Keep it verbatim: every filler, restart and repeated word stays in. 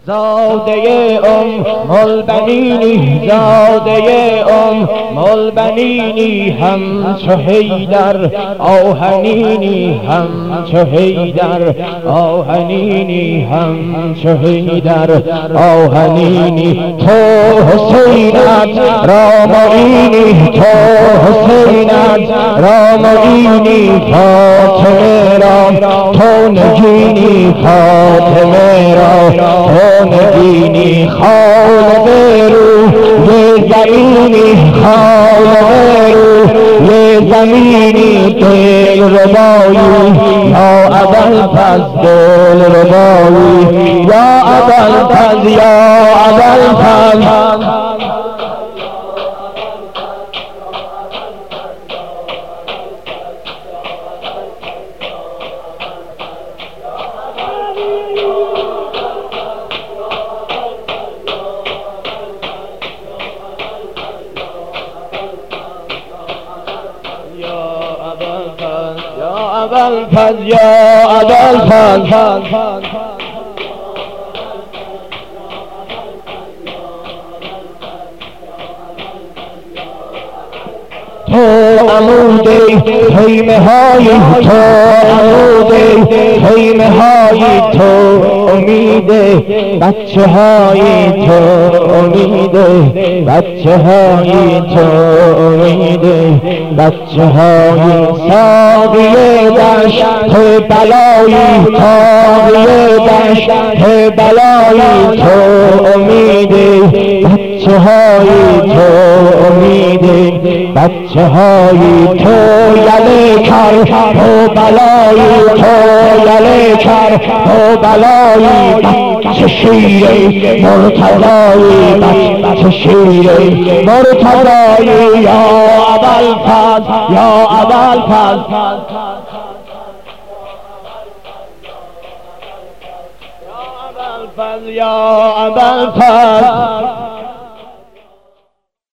زاده ام البنینی زاده ام البنینی همچو حیدر آهنینی همچو حیدر آهنینی همچو حیدر آهنینی تو حسینت رامعینی تو حسینت رامعینی فاطمه را تو نگینی فاطمه را تو نگینی خالق روح یه زمینی خالق روح یه زمینی دل ربایی یا ابوالفضل دل ربایی یا ابوالفضل یا ابوالفضل ابوالفضل یا ابوالفضل تو عمود خیمه های تو عمود خیمه های تو امید بچه های تو امید بچه های تو امید بچه های ساقی دشت بلایی تاقی دشت بلایی تو امید بچه های تو امید بچه های تو یله کر تو بلایی تو یله کر تو بلایی بچه شیره مرتضایی بچه شیره مرتضایی یا ابوالفضل یا ابوالفضل یا ابوالفضل